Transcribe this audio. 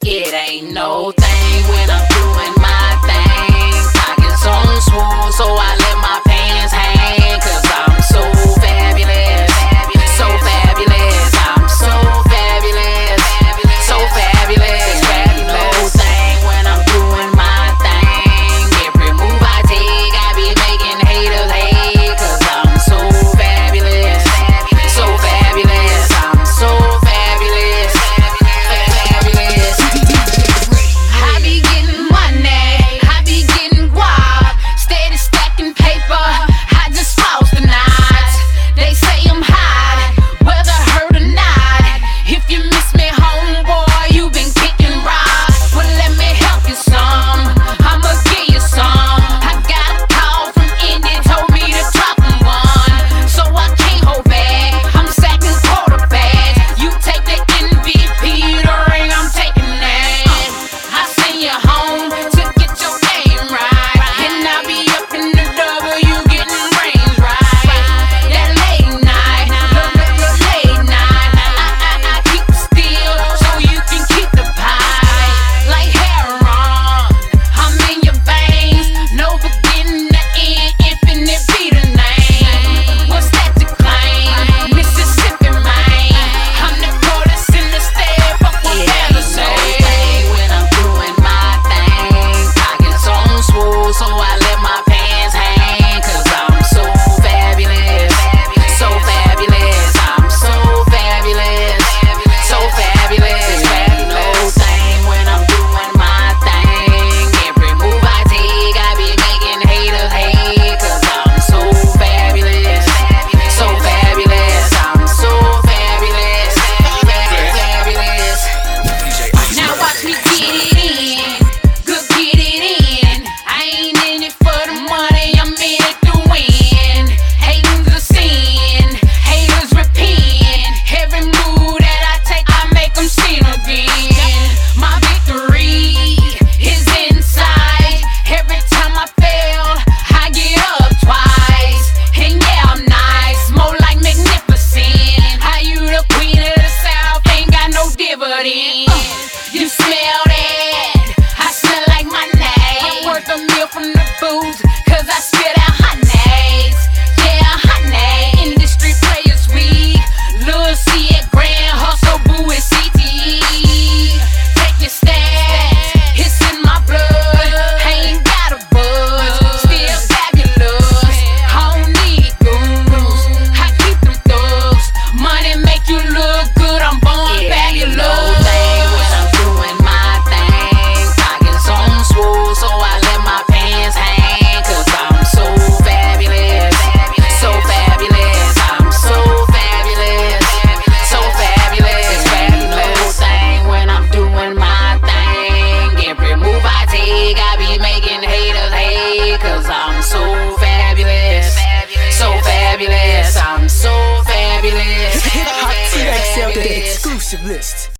It ain't no thing when I'm doing my thing. Pockets on swole, so I let my pants hang. 'Cause I'm so fabulous, so fabulous. I'm so fabulous, so fabulous. No thing when I'm doing my thing. Every move I take, I be making haters hate. 'Cause I'm so fabulous, so fabulous. I'm so fabulous, fabulous. I be getting money, I be getting wild, steady stacking paper. I just lost the night. They say I'm hot, whether heard or not. If you miss me, homeboy, you been kicking rocks. Well, let me help you some, I'ma give you some. I got a call from Indy, told me to drop 'em one, so I can't hold back. I'm sacking quarterbacks. You take the MVP, the ring, I'm taking that. I send you home to get your game right, and I'll be up in the W getting brains right. That late night, late night. I keep it still so you can keep the pie. Like heroin, I'm in your veins. No beginning to end, infinite be the name. What's that to claim? Mississippi, man. I'm the coldest in the state. Fuck what Bella say. When I'm doing my thing, pockets on swole, so I let my pants hang. 'Cause I'm so fabulous, so fabulous. I'm so fabulous, so fabulous. No thing when I'm doing my thing. Every move I take, I be making haters hate. 'Cause I'm so fabulous, so fabulous. I'm so fabulous, fabulous. Now watch me get it in, good get it in. I ain't in it for the money, I'm in it to win. Hating's a sin, haters repent. Every move that I take, I make them sin again. My victory is inside. Every time I fail, I get up twice. And yeah, I'm nice, more like magnificent. How you the queen of the South, ain't got no dividend. You smell that? I smell like my name. I'm worth a meal from the booth, 'cause I spit out honeys. Yeah, honey, industry players weak. Lil' C at Grand Hustle, boo at CTE. Take your stats, it's in my blood. I ain't got a buzz, still fabulous. I don't need goons, I keep them thugs. Money make you look good, I'm born fabulous. When I'm doing my thing, pockets on swole, so I let my pants hang. 'Cause I'm so fabulous, so fabulous. I'm so fabulous, so fabulous. No thing when I'm doing my thing. Every move I take, I be making haters hate. 'Cause I'm so fabulous, so fabulous. I'm so fabulous. Hot TXL, the exclusive list.